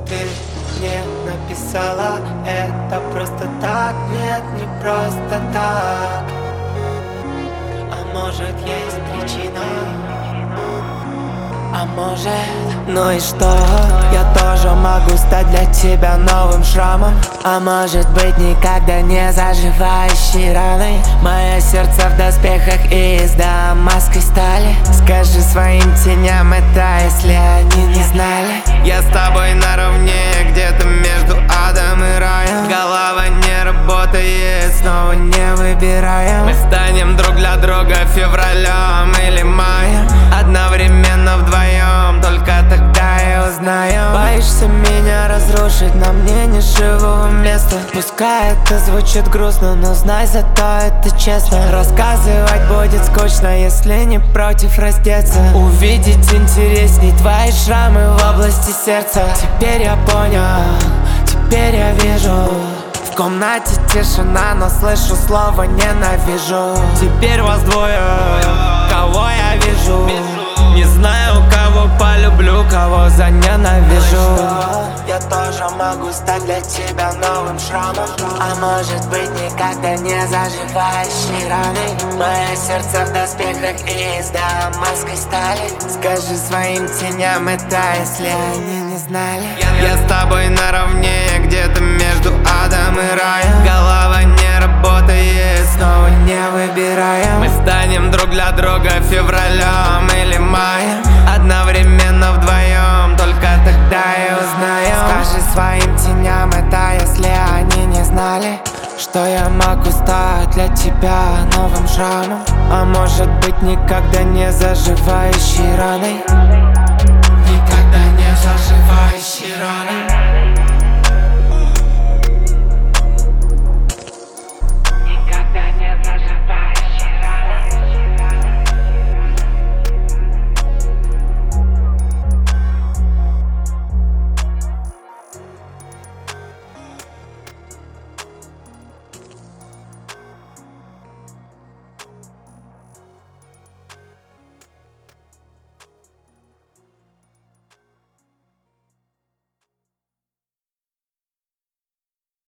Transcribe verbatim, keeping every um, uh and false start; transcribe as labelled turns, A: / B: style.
A: ты мне написала это просто так? Нет, не просто так. А может, есть причина? А может... Ну и что? Я тоже могу стать для тебя новым шрамом. А может быть, никогда не заживающей раной. Мое сердце в доспехах и из дамасской стали. Скажи своим теням это, если они не знали. Я с тобой наравне, где-то между адом и раем. Голова не работает, снова не выбираем. Мы станем друг для друга февралем или маем. Одновременно вдвоем, только тогда и узнаем. Боишься меня разрушить, на мне не живого места. Пускай это звучит грустно, но знай, зато это честно. Рассказывать будет скучно, если не против раздеться. Увидеть интересней твои шрамы в области сердца. Теперь я понял, теперь я вижу. В комнате тишина, но слышу слово ненавижу. Теперь вас двое, кого я вижу. Не знаю, кого полюблю, кого заненавижу. Я тоже могу стать для тебя новым шрамом. А может быть, никогда не заживающей раной. Мое сердце в доспехах и из дамасской стали. Скажи своим теням это, если они не знали. Я с тобой наравне, где-то между адом и раем. Голова не работает, снова не выбираем. Мы станем друг для друга февралем или маем. Одновременно вдвоем, только тогда и узнаем. Скажи своим теням это, если они не знали, что я могу стать для тебя новым шрамом. А может быть, никогда не заживающей раной.